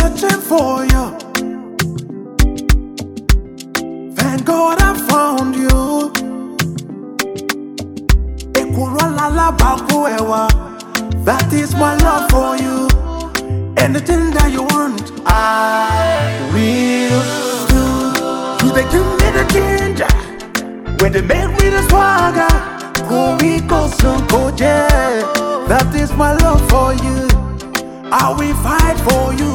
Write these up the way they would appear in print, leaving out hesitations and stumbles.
searching for you. Thank God I found you. That is my love for you. Anything that you want, I will do. You they give me the ginger when they make me the swagger. Go we go so go yeah. That is my love for you. I will fight for you.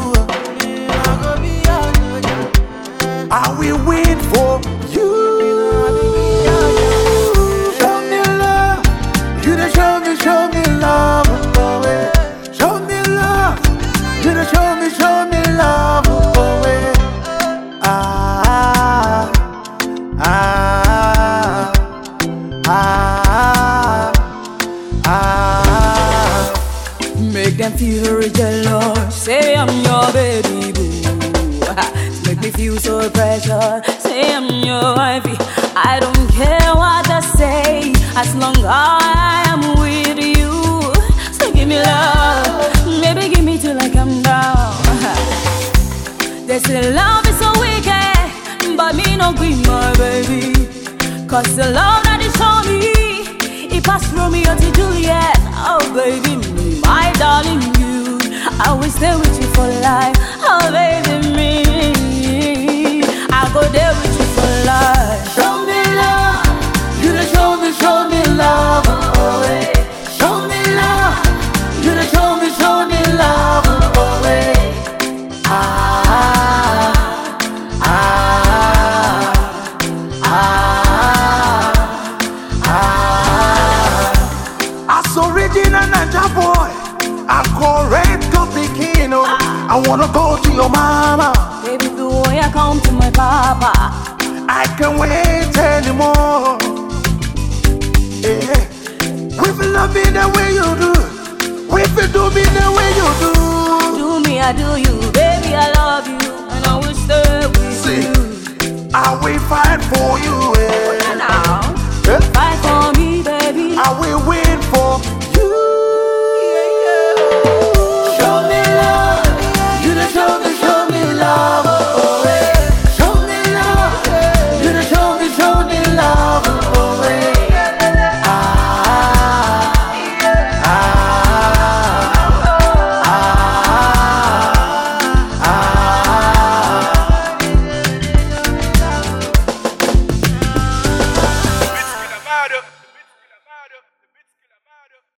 I will win for you. Show me love. You done show me love. Show me love. You done show me love. Ah, ah, ah, ah. Make them feel jealous. Say I'm your baby boo. Make me feel so precious. Say I'm your wifey. I don't care what they say, as long as I am with you. So give me love, maybe give me till I come down. They say love is so wicked, but me no green, my baby. Cause the love that is for me, it passed Romeo to Juliet. Oh baby, my darling, you, I will stay with you for life. Oh baby, me, I'll go there with you for life. Show me love. You done show me love. Oh, eh. Show me love. You done show me love. Oh, eh. Ah, ah, ah, ah. As original Naija boy, I correct to begin. I wanna go to your mama. Baby, the way I come to my papa, I can't wait anymore. Yeah. If you love me the way you do, if you do me the way you do, do me, I do you, baby, I love you, and I will stay with see, you. I will fight for you.